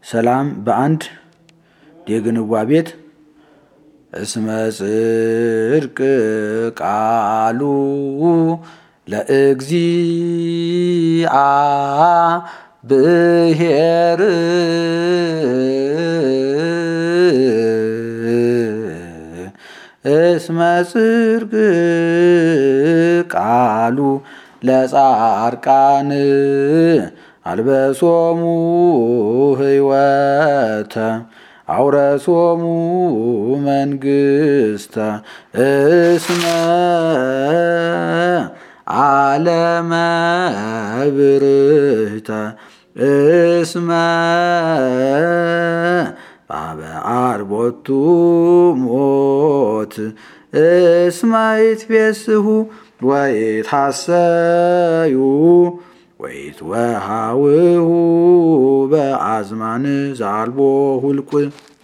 ሰላም በአንድ የግንዋ ቤት እስመ ጽድቅ ቃሉ ለእግዚአብሔር እስመ ጽድቅ ቃሉ ለጻርቃን አልበሶሙ ሕይወተ አውረሶሙ መንግሥተ እስመ ዓለመ ብርህተ እስመ በአርቦቱ ሞት እስመ ይትፌስሑ ወይትሐሰዩ ወይትወሃውሁ በአዝማን ዘአልቦ ሁልቁ